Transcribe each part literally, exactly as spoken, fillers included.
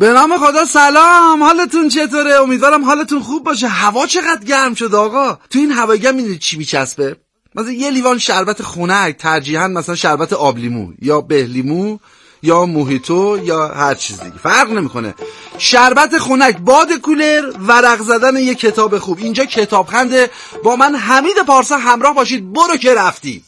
به نام خدا سلام، حالتون چطوره؟ امیدوارم حالتون خوب باشه. هوا چقدر گرم شده آقا. تو این هوای گرم میدونید چی میچسبه؟ مثلا یه لیوان شربت خنک، ترجیحاً مثلا شربت آب لیمو یا به لیمو یا موهیتو یا هر چیز دیگه، فرق نمیکنه. شربت خنک، باد کولر، ورق زدن یه کتاب خوب. اینجا کتابخنده. با من حمید پارسا همراه باشید. برو که رفتی.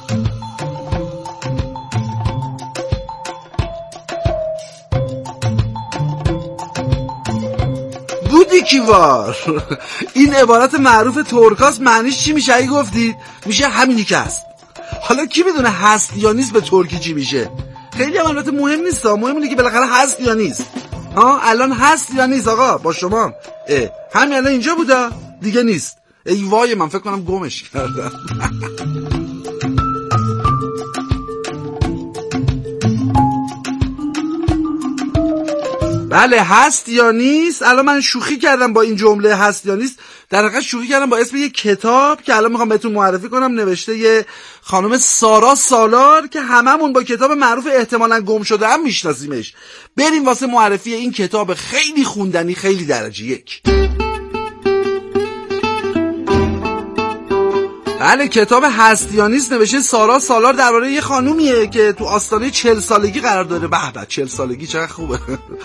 بودی کیوار. این عبارت معروف ترکاست. معنیش چی میشه؟ ای گفتید میشه همینی که هست. حالا کی میدونه هست یا نیست به ترکی چی میشه؟ خیلی هم البته مهم نیست، مهم اینه که بالاخره هست یا نیست. ها الان هست یا نیست آقا با شما؟ اه همین الان اینجا بوده دیگه نیست. ای وای من فکر کنم گمش کردم. بله هست یا نیست. الان من شوخی کردم با این جمله هست یا نیست، در حقیقت شوخی کردم با اسم یک کتاب که الان میخوام بهتون معرفی کنم. نوشته یه خانم سارا سالار که هممون با کتاب معروف احتمالاً گم شده هم میشناسیمش. بریم واسه معرفی این کتاب خیلی خوندنی، خیلی درجه یک. بله کتاب هست یا نیست نوشته سارا سالار، درباره یه خانومیه که تو آستانه چهل سالگی قرار داره. به به چهل سالگی چقدر خوبه.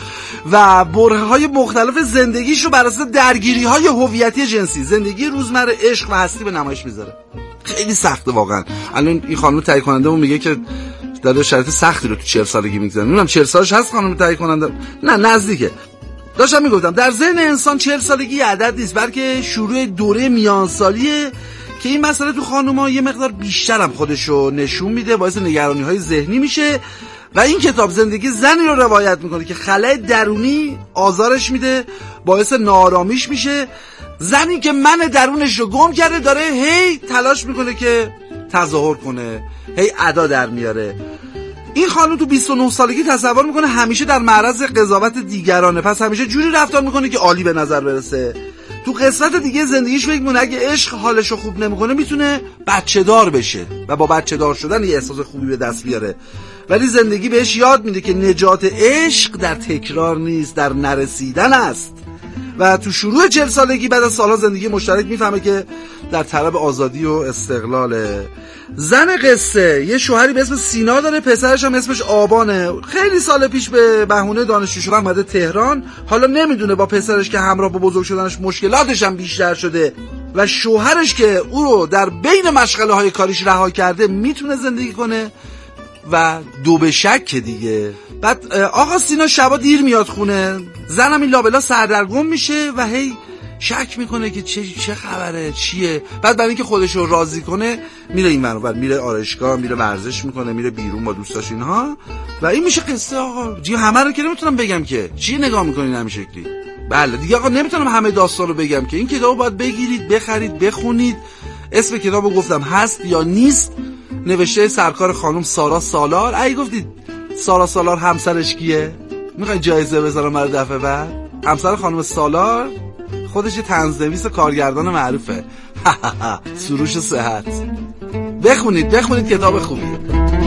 و برهه‌های مختلف زندگیش رو بر اساس درگیری‌های هویتی جنسی، زندگی روزمره، عشق و هستی به نمایش میذاره. خیلی سخته واقعا. الان این خانم تهیه کننده‌مون میگه که داره شرایط سختی رو تو چهل سالگی میگذره. نمیدونم چهل سالش هست خانم تهیه کننده؟ نه نزدیکه. داشتم میگفتم در ذهن انسان چهل سالگی عدد نیست، بلکه شروع دوره میانسالیه که این مسئله تو خانوما یه مقدار بیشتر هم خودشو نشون میده، باعث نگرانی‌های ذهنی میشه. و این کتاب زندگی زنی رو روایت میکنه که خلأ درونی آزارش میده، باعث ناآرامیش میشه. زنی که من درونش رو گم کرده داره هی تلاش میکنه که تظاهر کنه، هی ادا در میاره. این خانم تو بیست و نه سالگی تصور میکنه همیشه در معرض قضاوت دیگرانه، پس همیشه جوری رفتار میکنه که عالی به نظر برسه. تو قسمت دیگه زندگیش فکر میکنه اگه عشق حالشو خوب نمیکنه میتونه بچه دار بشه و با بچه دار شدن یه احساس خوبی به دست بیاره. ولی زندگی بهش یاد میده که نجات عشق در تکرار نیست، در نرسیدن است. و تو شروع چهل سالگی بعد از سالها زندگی مشترک میفهمه که در طلب آزادی و استقلاله. زن قصه یه شوهری به اسم سینا داره، پسرش هم اسمش آبانه. خیلی سال پیش به بهونه دانشجو شدن اومده تهران. حالا نمیدونه با پسرش که همراه با بزرگ شدنش مشکلاتش هم بیشتر شده و شوهرش که او رو در بین مشغله های کاریش رها کرده میتونه زندگی کنه و دو به شک دیگه. بعد آقا سینا شبا دیر میاد خونه، زنم این لابلا سردرگم میشه و هی شک میکنه که چه چه خبره، چیه. بعد برای اینکه خودش رو راضی کنه میره این ور اون، میره آرایشگاه، میره ورزش میکنه، میره بیرون با دوستاش اینها. و این میشه قصه آقا. جی همه رو که نمیتونم بگم که چی نگاه میکنین همین شکلی. بله دیگه آقا نمیتونم همه داستان رو بگم که این کتابو باید بگیرید، بخرید، بخونید. اسم کتابو گفتم هست یا نیست، نوشته سرکار خانم سارا سالار. ای گفتید سارا سالار همسرش کیه؟ میخواین جایزه بذارم برای دفعه بعد؟ همسر خانم سالار خودش طنزنویس و کارگردان معروفه. سروش صحت. بخونید بخونید کتاب خوبیه.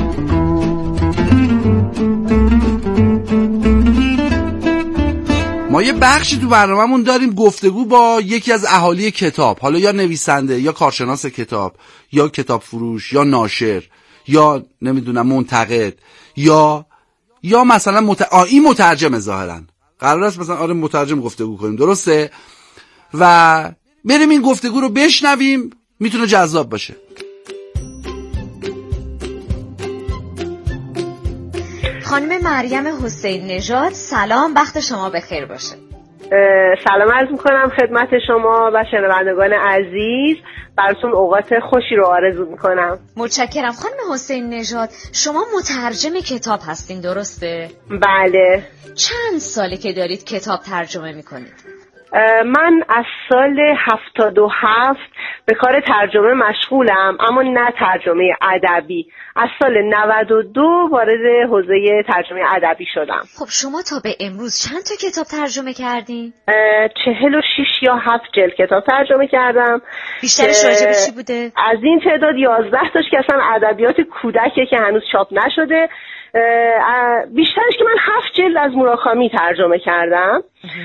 ما یه بخشی تو برنامه‌مون داریم گفتگو با یکی از اهالی کتاب، حالا یا نویسنده یا کارشناس کتاب یا کتاب فروش یا ناشر یا نمیدونم منتقد یا یا مثلا مت... این مترجم. ظاهرا قرار است مثلا آره مترجم گفتگو کنیم، درسته؟ و بریم این گفتگو رو بشنویم، میتونه جذاب باشه. خانم مریم حسین نژاد سلام، وقت شما بخیر باشه. سلام عرض میکنم خدمت شما و شنوندگان عزیز، براتون اوقات خوشی رو آرزو میکنم. متشکرم. خانم حسین نژاد شما مترجم کتاب هستین درسته؟ بله. چند ساله که دارید کتاب ترجمه میکنید؟ من از سال هفتاد و هفت به کار ترجمه مشغولم، اما نه ترجمه ادبی. از سال نود و دو وارد حوزه ترجمه ادبی شدم. خب شما تا به امروز چند تا کتاب ترجمه کردین؟ چهل و شیش یا هفت جلد کتاب ترجمه کردم. بیشترش راجع به چی بوده؟ از این تعداد یازده تاش که اصلا ادبیات کودکه که هنوز چاپ نشده، بیشترش که من هفت جلد از موراکامی ترجمه کردم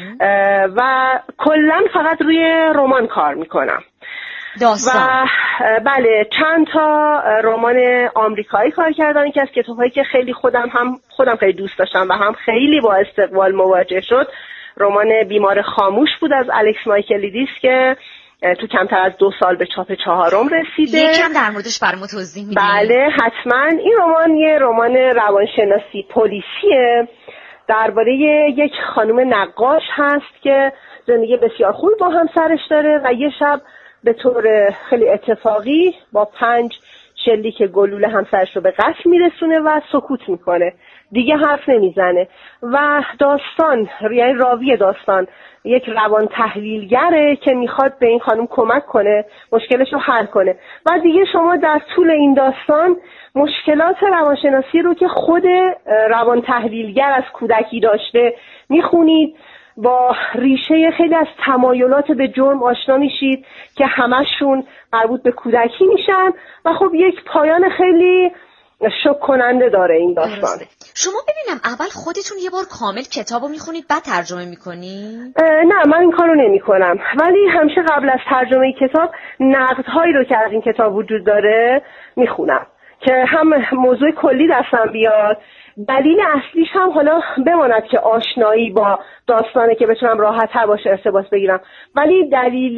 و کلا فقط روی رمان کار میکنم. داستان. و بله چند تا رمان آمریکایی کار کردم که از کتاب‌هایی که خیلی خودم هم خودم خیلی دوست داشتم و هم خیلی با استقبال مواجه شد رمان بیمار خاموش بود از الکس مایکلیدیس که تو کمتر از دو سال به چاپ چهارم رسیده. یکم در موردش برام توضیح میدید؟ بله حتما. این رمان یه رمان روانشناسی پلیسیه درباره یک خانم نقاش هست که زندگی بسیار خوبی با همسرش داره و یه شب به طور خیلی اتفاقی با پنج شلیک گلوله همسرش رو به قتل میرسونه و سکوت میکنه، دیگه حرف نمیزنه و داستان یعنی راوی داستان یک روان تحلیلگره که میخواد به این خانم کمک کنه مشکلش رو حل کنه و دیگه شما در طول این داستان مشکلات روانشناسی رو که خود روان تحلیلگر از کودکی داشته میخونید، با ریشه خیلی از تمایلات به جرم آشنا میشید که همشون مربوط به کودکی میشن و خب یک پایان خیلی شوک کننده داره این داستان. درسته. شما ببینم اول خودتون یه بار کامل کتابو میخونید بعد ترجمه میکنید؟ نه من این کارو نمی کنم، ولی همیشه قبل از ترجمه کتاب نقدهایی رو که از این کتاب وجود داره میخونم که هم موضوع کلی دستم بیاد. دلیل اصلیش هم حالا بماند که آشنایی با داستانه که بتونم راحت‌تر باشه ارتباط بگیرم، ولی دلیل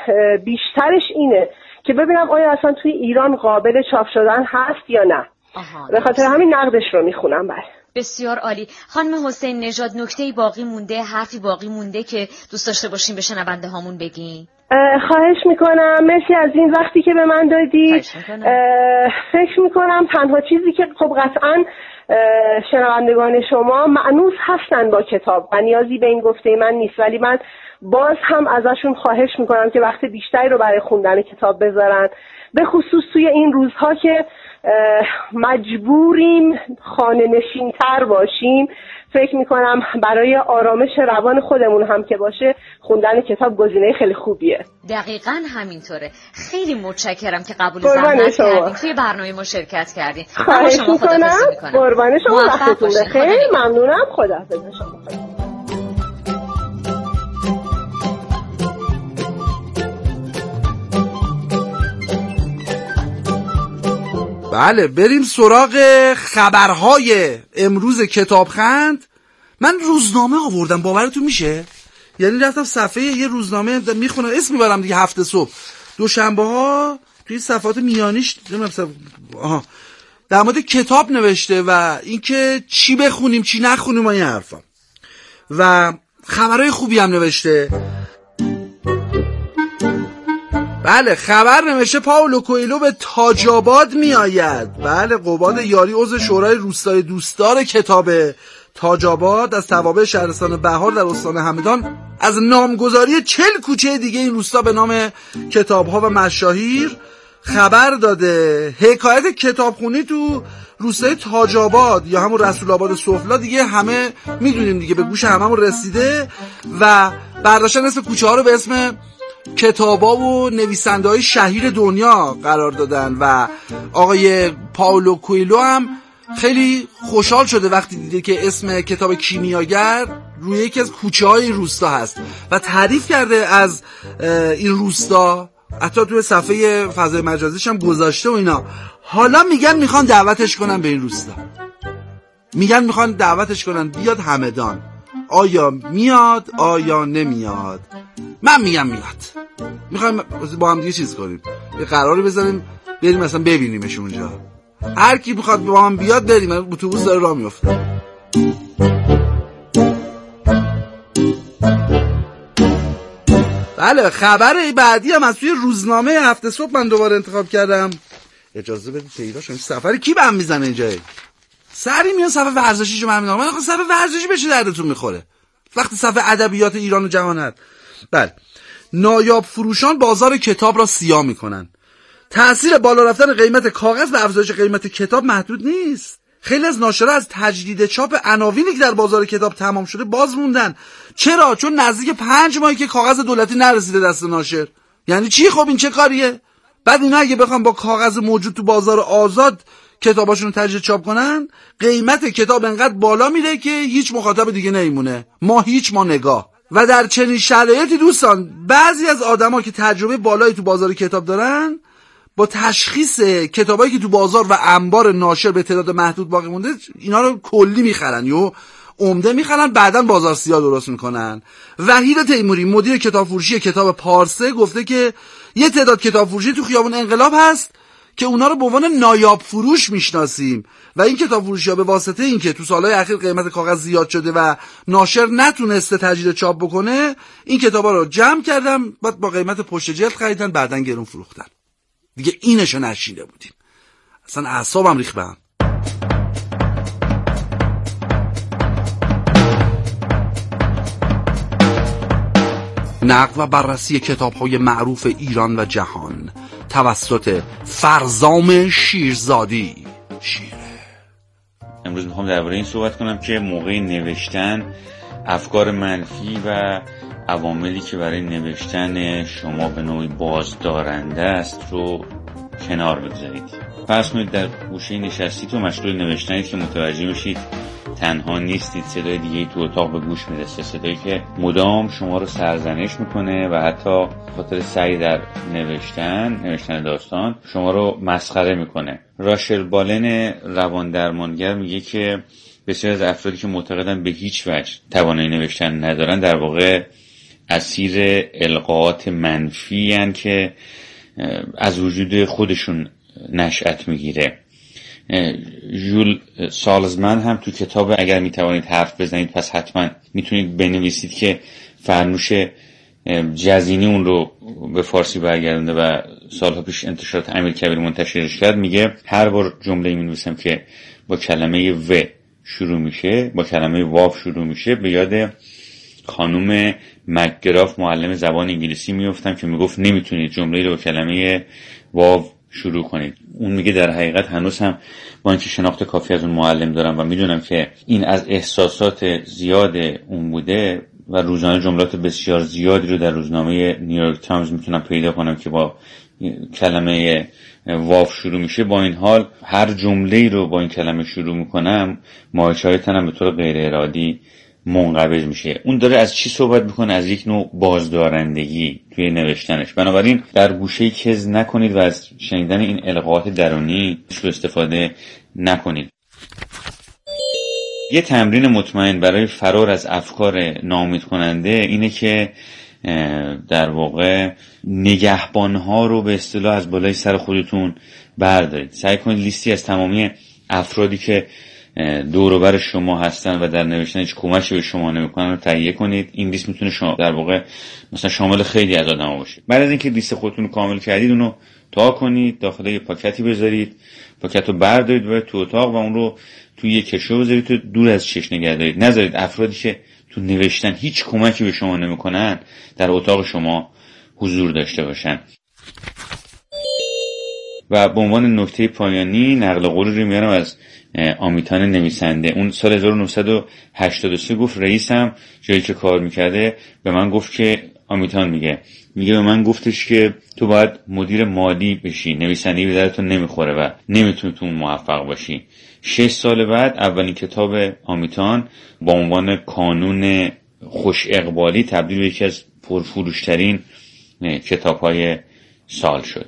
بیشترش اینه که ببینم آیا اصلا توی ایران قابل چاپ شدن هست یا نه. به خاطر همین نقدش رو میخونم. بله بسیار عالی. خانم حسین نژاد نکته‌ای باقی مونده، حرفی باقی مونده که دوست داشته باشیم به شنونده هامون بگین؟ خواهش میکنم. مرسی از این وقتی که به من دادید. فکر میکنم تنها چیزی که خب قطعاً شنوندگان شما مانوس هستن با کتاب و نیازی به این گفته من نیست، ولی من باز هم ازشون خواهش میکنم که وقت بیشتری رو برای خوندن کتاب بذارن، به خصوص توی این روزها که مجبوریم خانه نشین‌تر باشیم. فکر میکنم برای آرامش روان خودمون هم که باشه خوندن کتاب گزینه خیلی خوبیه. دقیقاً همینطوره. خیلی متشکرم که قبول زحمت کردین توی برنامه ما شرکت کردین. خواهش میکنم. قربان شما. وقتتون بخیر. ممنونم. خداحافظ شما. بله بریم سراغ خبرهای امروز کتابخند. من روزنامه آوردم، باورتون میشه؟ یعنی رفتم صفحه یه روزنامه میخونم، اسم میبرم دیگه، هفته صبح دوشنبه ها توی صفحات میانیش آها در مورد کتاب نوشته و اینکه چی بخونیم چی نخونیم و این حرفا و خبرهای خوبی هم نوشته. بله خبر نوشته پائولو کوئلو به تاج آباد می آید. بله قباد یاری عضو شورای روستای دوستدار کتاب تاج آباد از توابع شهرستان بهار در استان همدان از نامگذاری چهل کوچه دیگه این روستا به نام کتاب‌ها و مشاهیر خبر داده. حکایت کتابخونی تو روستای تاج آباد یا همون رسول آباد سفلا دیگه همه میدونیم دیگه، به گوش هممون رسیده و برداشتن اسم کوچه ها رو به اسم کتابا و نویسنده های شهیر دنیا قرار دادن و آقای پائولو کوئلو هم خیلی خوشحال شده وقتی دیده که اسم کتاب کیمیاگر روی یکی از کوچه های این روستا هست و تعریف کرده از این روستا، حتی توی صفحه فضای مجازیش هم گذاشته و اینا. حالا میگن میخوان دعوتش کنن به این روستا، میگن میخوان دعوتش کنن بیاد همدان. آیا میاد آیا نمیاد؟ من میگم میاد. میخوایم با هم دیگه چیز کنیم، یه قراری بذاریم بریم مثلا ببینیمش اونجا. هر کی بخواد با هم بیاد بریم، اتوبوس داره راه میفته. بله خبر بعدی هم از توی روزنامه هفته صبح من دوباره انتخاب کردم. اجازه بدید پیدا شما سفر کی به هم میزنه اینجا؟ سری میاد صفحه ورزشیشو من میدونم. من آخه صفحه ورزشی بشه دردتون میخوره وقتی صفحه ادبیات ایران و جهان هست. بله نایاب فروشان بازار کتاب را سیاه میکنن. تأثیر بالا رفتن قیمت کاغذ به افزایش قیمت کتاب محدود نیست. خیلی از ناشرا از تجدید چاپ عناوینی که در بازار کتاب تمام شده باز موندن. چرا؟ چون نزدیک پنج ماهی که کاغذ دولتی نرسیده دست ناشر. یعنی چی؟ خب این چه کاریه؟ بعد اینا اگه بخوام با کاغذ موجود تو بازار آزاد کتاباشون رو تجدید چاپ کنن، قیمت کتاب انقدر بالا میره که هیچ مخاطب دیگه نمیمونه، ما هیچ ما نگاه. و در چنین شرایطی دوستان بعضی از آدما که تجربه بالایی تو بازار کتاب دارن با تشخیص کتابایی که تو بازار و انبار ناشر به تعداد محدود باقی مونده اینا رو کلی میخرن یا عمده میخرن، بعدن بازار سیاه درست میکنن. وحید تیموری مدیر کتاب فروشی کتاب پارسه گفته که یه تعداد کتاب فروشی تو خیابون انقلاب هست که اونا رو به عنوان نایاب فروش میشناسیم و این کتاب فروشی‌ها به واسطه اینکه تو سالهای اخیر قیمت کاغذ زیاد شده و ناشر نتونسته تجدید چاپ بکنه این کتابا رو جمع کردم بعد با قیمت پشت جلد خریدن بعدن گرون فروختن. دیگه اینشو نشیده بودیم، اصلا اعصابم ریخت بهم. نقد و بررسی کتاب‌های معروف ایران و جهان توسط فرزام شیرزادی. شیره. امروز میخوام درباره این صحبت کنم که موقع نوشتن افکار منفی و عواملی که برای نوشتن شما به نوعی بازدارنده است رو کنار بگذارید. فرض کنید در گوشه نشستید و مشغول نوشتنید که متوجه میشید تنها نیستید، صدای دیگه‌ای تو اتاق به گوش میرسه، صدایی که مدام شما رو سرزنش میکنه و حتی خاطر سعی در نوشتن نوشتن داستان شما رو مسخره میکنه. راشل بالن روان درمانگر میگه که بسیار از افرادی که معتقدن به هیچ وجه توانایی نوشتن ندارن در واقع اسیر القاءات منفی هن که از وجود خودشون نشأت میگیره. ژول سالزمن هم تو کتاب اگر میتوانید حرف بزنید پس حتما میتونید بنویسید که فرنوش جزینی اون رو به فارسی برگردونده و سالها پیش انتشارات امیرکبیر منتشرش کرد. میگه هر بار جمله مینویسم که با کلمه و شروع میشه، با کلمه واو شروع میشه، به یاد خانم مکگراف معلم زبان انگلیسی میافتم که میگفت نمیتونید جمله رو با کلمه واو شروع کنید. اون میگه در حقیقت هنوز هم با اینکه شناخت کافی از اون معلم دارم و میدونم که این از احساسات زیاد اون بوده و روزانه جملات بسیار زیادی رو در روزنامه نیویورک تایمز میتونم پیدا کنم که با کلمه واف شروع میشه، با این حال هر جمله‌ای رو با این کلمه شروع میکنم ماهیچه‌های تنم به طور غیر ارادی منقبض میشه. اون داره از چی صحبت میکنه؟ از یک نوع بازدارندگی توی نوشتنش. بنابراین در گوشه کز نکنید و از شنیدن این القاءات درونی سوء استفاده نکنید. یه تمرین مطمئن برای فرار از افکار ناامید کننده اینه که در واقع نگهبانها رو به اصطلاح از بالای سر خودتون بردارید. سعی کنید لیستی از تمامی افرادی که دور و بر شما هستن و در نوشتن هیچ کمکی به شما نمیکنن رو تهیه کنید. این لیست میتونه شما در واقع مثلا شامل خیلی از آدما باشه. بعد از اینکه لیست خودتون رو کامل کردید اونو تا کنید، داخل یه پاکتی بذارید، پاکت رو بردارید و تو اتاق و اون رو توی یه کشو بذارید تو دور از چشم نگه دارید. نذارید افرادی که تو نوشتن هیچ کمکی به شما نمیکنن در اتاق شما حضور داشته باشن. و به عنوان نکته پایانی نقل قولی رو میارم از آمیتان نویسنده. اون سال هزار و نهصد و هشتاد و سه گفت رئیسم جایی که کار میکرده به من گفت که آمیتان میگه میگه به من گفتش که تو باید مدیر مالی بشی، نویسندگی به درتون نمیخوره و نمیتونی تو موفق باشی. شش سال بعد اولین کتاب آمیتان با عنوان کانون خوش اقبالی تبدیل به یکی از پرفروشترین کتاب‌های سال شد.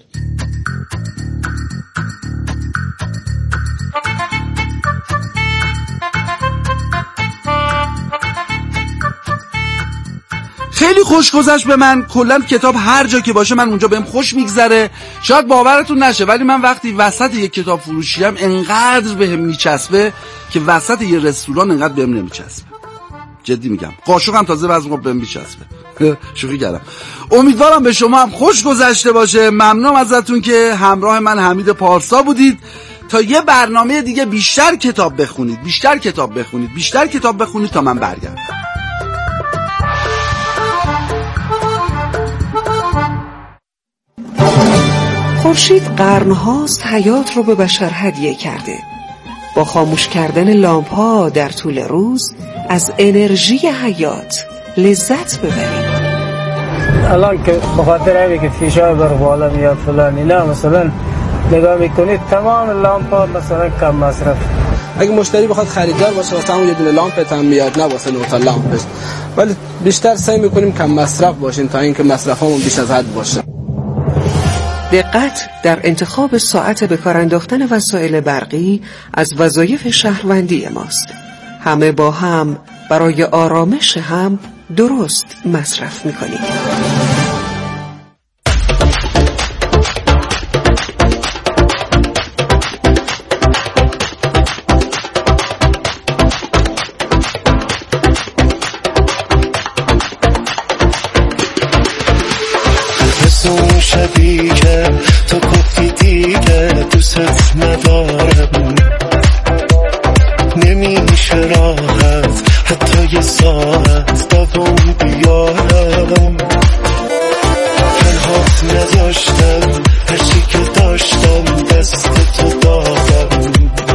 خیلی خوش گذشت به من. کلا کتاب هر جا که باشه من اونجا بهم خوش میگذره. شاید باورتون نشه ولی من وقتی وسط یک کتاب فروشیم انقدر بهم میچسبه که وسط یه رستوران انقدر بهم نمیچسبه. جدی میگم. قاشقم تازه بعضی موقع بهم میچسبه. شوخی کردم. امیدوارم به شما هم خوش گذشته باشه. ممنونم ازتون که همراه من حمید پارسا بودید. تا یه برنامه دیگه بیشتر کتاب بخونید، بیشتر کتاب بخونید، بیشتر کتاب بخونید تا من برگردم. خورشید قرن‌هاست حیات رو به بشر هدیه کرده. با خاموش کردن لامپ‌ها در طول روز از انرژی حیات لذت ببرید. الان که بخاطر اینکه که فشار بر بالا میاد فلان اینا مثلا نگاه میکنید تمام لامپا مثلا کم مصرف. اگه مشتری بخواد خریدار باشه واسه همون یه دونه لامپت هم میاد، نه واسه نوتا لامپش، ولی بیشتر سعی میکنیم کم مصرف باشیم تا اینکه مصرفمون بیش از حد باشه. دقت در انتخاب ساعت به کار انداختن وسایل برقی از وظایف شهروندی ماست. همه با هم برای آرامش هم درست مصرف میکنیم. شبی که تو گفتی دیگه دوست ندارم، نمیشه راحت حتی یه ساعت دوام بیارم. پنهات نداشتم، هرچی که داشتم دست تو دادم،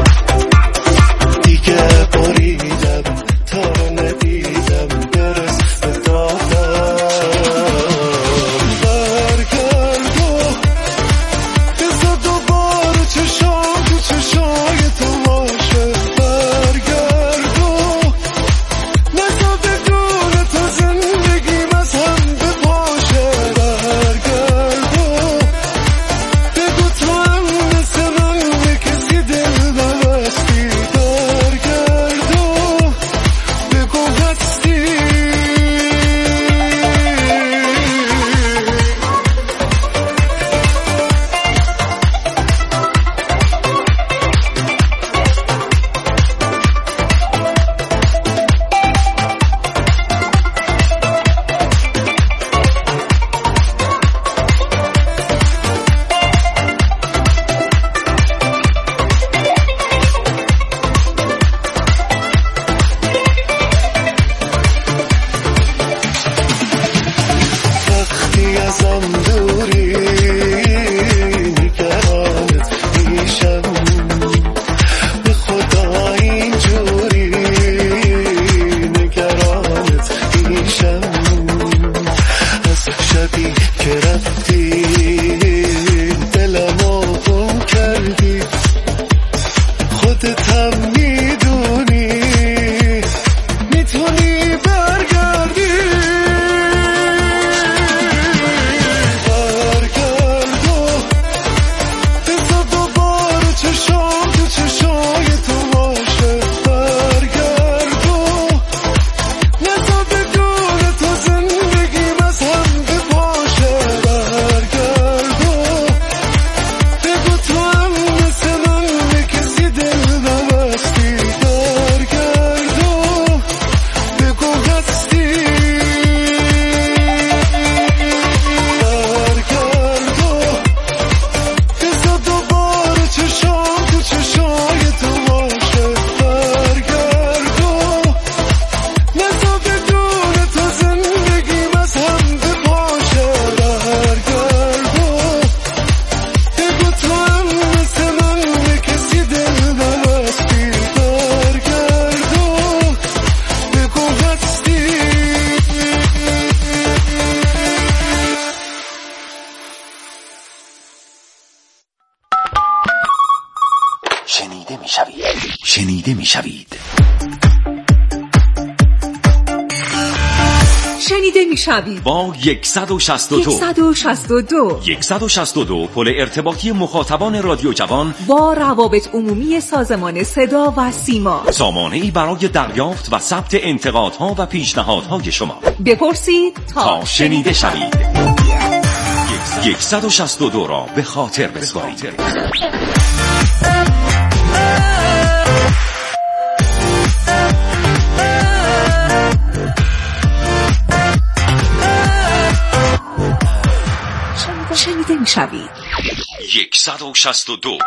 دیگه بریدم تا رو ندیدم برس به دادم. شنیده می شوید. شنیده می شوید با صد و شصت و دو صد و شصت و دو صد و شصت و دو پل ارتباطی مخاطبان رادیو جوان با روابط عمومی سازمان صدا و سیما، سامانه‌ای برای دریافت و ثبت انتقادها و پیشنهادهای شما. بپرسید تا, تا شنیده شوید. صد و شصت و دو را به خاطر بسپارید. شنیده می شوید. صد و شصت و دو.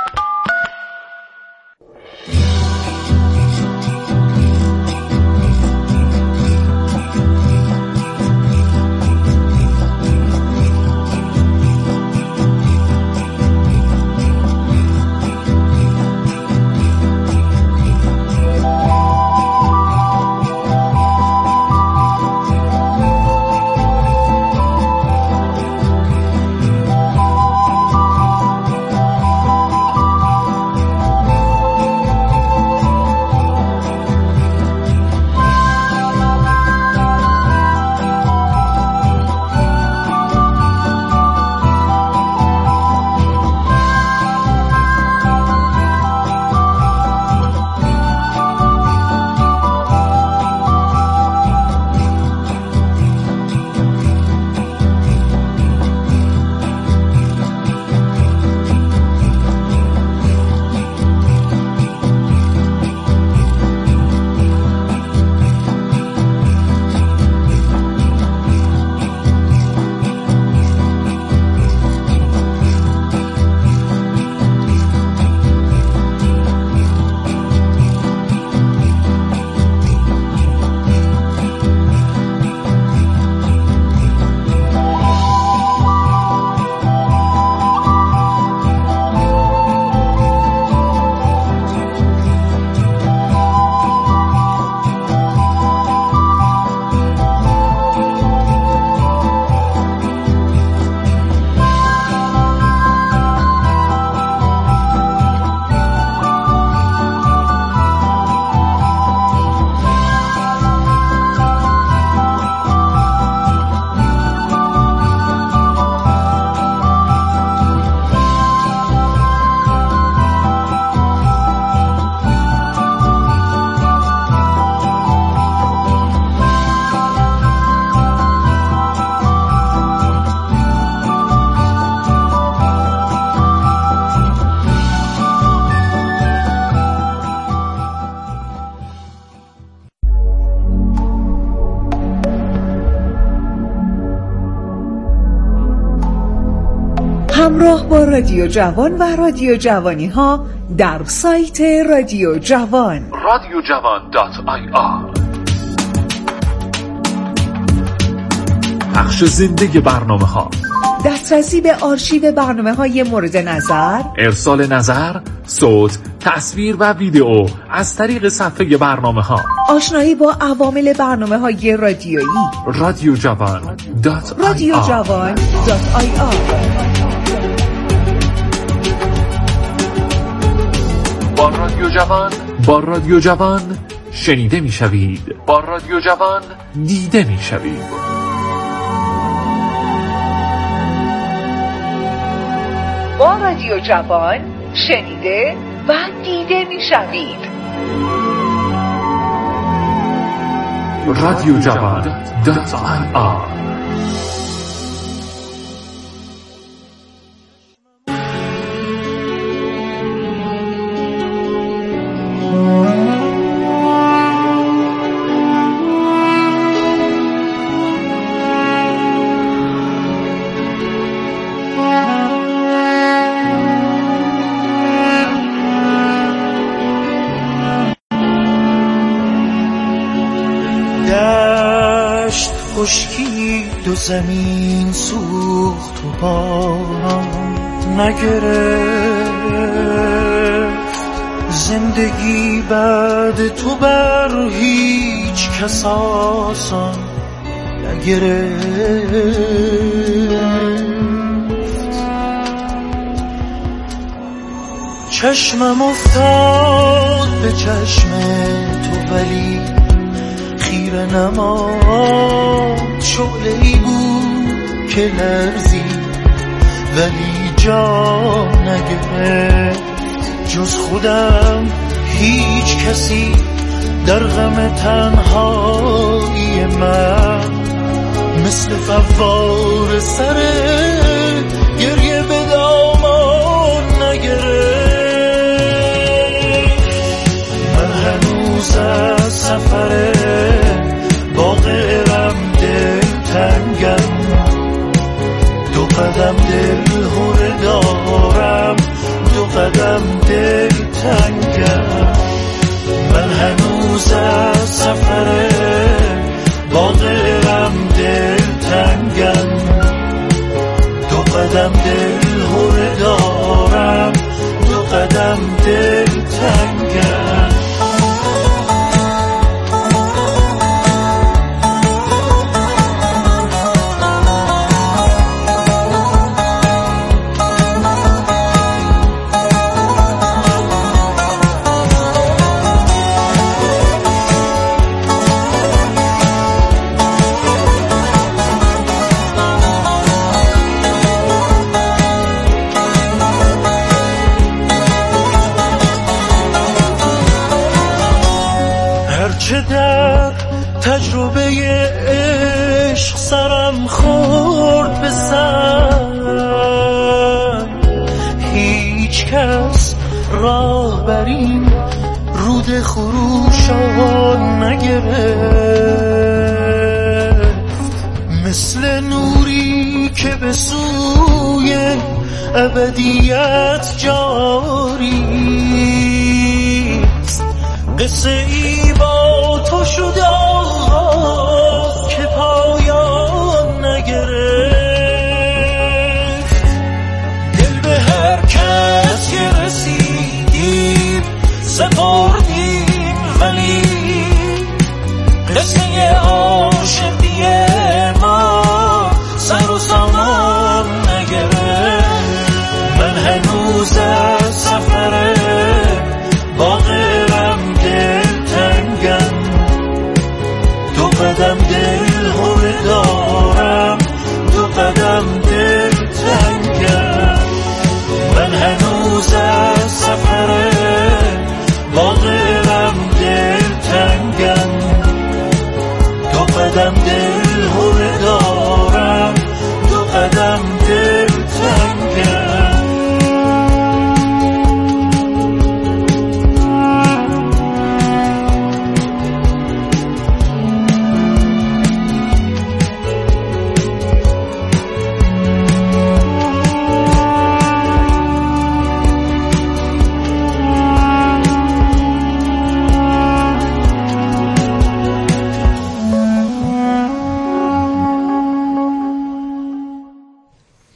همراه با رادیو جوان و رادیو جوانی ها در سایت رادیو جوان رادیو جوان دات آی آر. پخش زنده برنامه ها، دسترسی به آرشیو برنامه های مورد نظر، ارسال نظر، صوت، تصویر و ویدئو از طریق صفحه برنامه ها، آشنایی با عوامل برنامه های رادیویی. رادیو جوان دات آی آر. رادیو جوان دات آی آر. با رادیو جوان با رادیو جوان شنیده می شوید، با رادیو جوان دیده می شوید. با رادیو جوان شنیده و دیده می شوید. رادیو جوان دات آی آر. خشکید و زمین سوخت و باران نگرفت، زندگی بعد تو بر هیچ کس آسان نگرفت. چشمم افتاد به چشم تو ولی خیره نماد، شعله‌ای بود که لرزید ولی جا نگرفت. جز خودم هیچ کسی در غم تنهایی من مثل فوار سر گریه به دامان نگرفت. من هنوز از سفر باغرم دل تنگم، دو قدم دل هره دارم، دو قدم دل تنگم. من هنوز از سفر باغرم دل تنگم، دو قدم دل هره دارم، دو قدم دل تنگم. چه در تجربه عشق سرم خورد به سر، هیچ کس راه بر این رود خروشان نگرفت. مثل نوری که به سوی ابدیت جاری، قصه ای با تو شد آغاز که پایان نگرفت. دل به هر کس که رسیدیم سپردیم ولی قصه عاشقی ما سر و سامان نگرفت. من هنوز از سفر باغرم دل تنگم،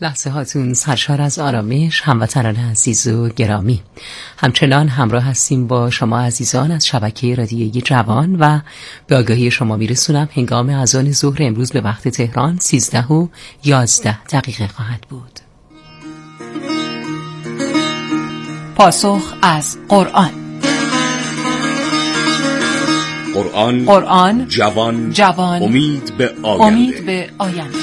لحظه هاتون سرشار از آرامش، هموطنان عزیز و گرامی. همچنان همراه هستیم با شما عزیزان از شبکه رادیویی جوان و به آگاهی شما میرسونم هنگام اذان ظهر امروز به وقت تهران سیزده و یازده دقیقه خواهد بود. پاسخ از قرآن. قرآن قرآن جوان جوان امید به آینده. امید به آینده.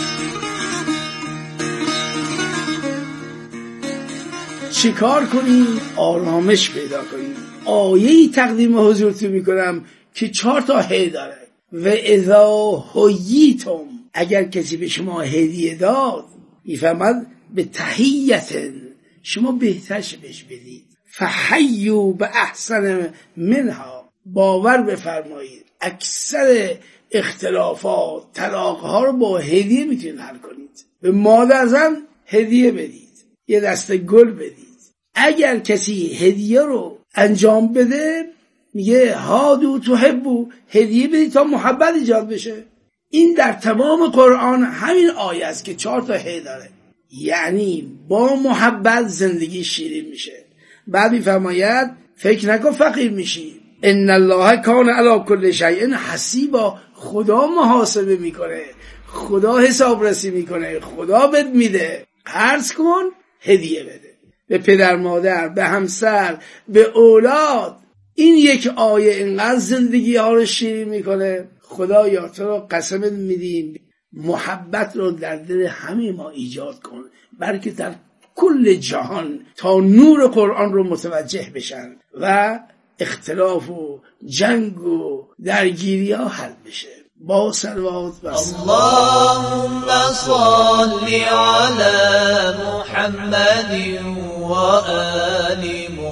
چیکار کنیم؟ آرامش پیدا کنیم. آیه‌ای تقدیم حضورتون میکنم که چهار تا هی داره. و اذا حییتم، اگر کسی به شما هدیه داد، میفهمد به تحییت شما بهترش بهش بدید. فحیوا به احسن منها، باور بفرمایید اکثر اختلافات طلاق‌ها رو با هدیه میتونید حل کنید. به مادر زن هدیه بدید، یه دسته گل بدید. اگر کسی هدیه رو انجام بده، میگه هادو تحبو، هدیه بدید تا محبت ایجاد بشه. این در تمام قرآن همین آیه است که چهار تا هی داره، یعنی با محبت زندگی شیرین میشه. بعد میفرماید فکر نکن فقیر میشی، ان الله کان علی کل شیء حسیبا، خدا محاسبه میکنه، خدا حسابرسی میکنه، خدا بهت میده. قرض کن، هدیه بده به پدر مادر، به همسر، به اولاد. این یک آیه اینقدر زندگی ها رو شیرین میکنه. خدایا تو رو قسمت میدیم محبت رو در دل همه ما ایجاد کن، بلکه در کل جهان، تا نور قرآن رو متوجه بشن و اختلاف و جنگ و درگیری ها حل بشه. با صلوات و اللهم صل علی محمد و آل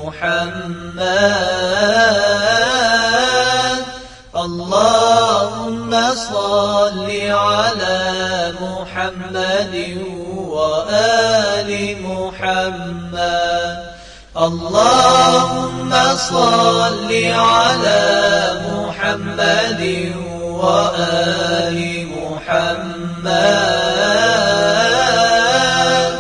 محمد. اللهم صل علی محمد و آل محمد. اللهم صل علی محمد و آل محمد.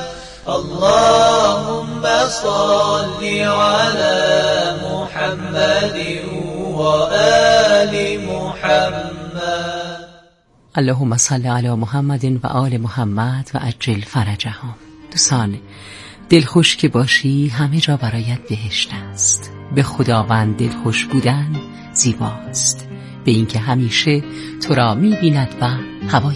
اللهم صل علی محمد و آل محمد. اللهم صل علی محمد و آل محمد و عجل فرجهم. دوستان، دلخوش که باشی همه جا برایت بهشت است. به خداوند دلخوش بودن زیباست، به اینکه همیشه تو را می‌بیند و هوای